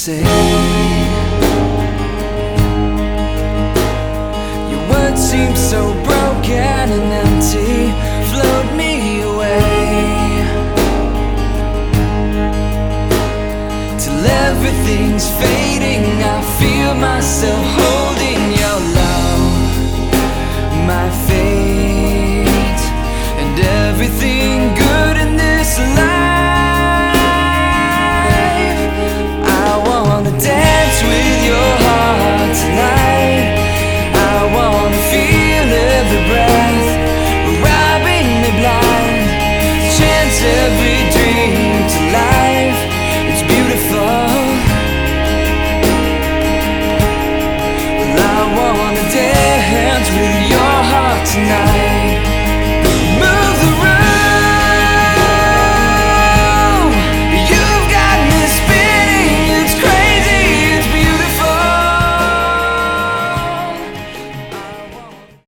say. Your words seem so broken and empty, float me away, till everything's fading. I feel myself